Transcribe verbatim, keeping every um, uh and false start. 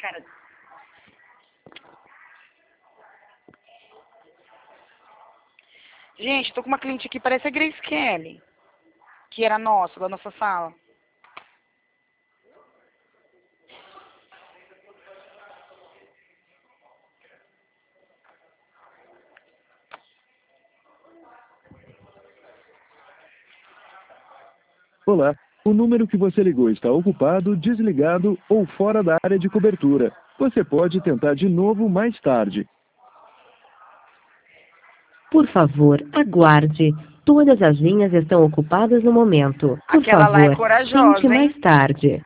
Cara. Gente, tô com uma cliente aqui, parece a Grace Kelly, que era nossa, da nossa sala. Olá, o número que você ligou está ocupado, desligado ou fora da área de cobertura. Você pode tentar de novo mais tarde. Por favor, aguarde. Todas as linhas estão ocupadas no momento. Por Aquela lá é favor, corajosa, tente hein? mais tarde.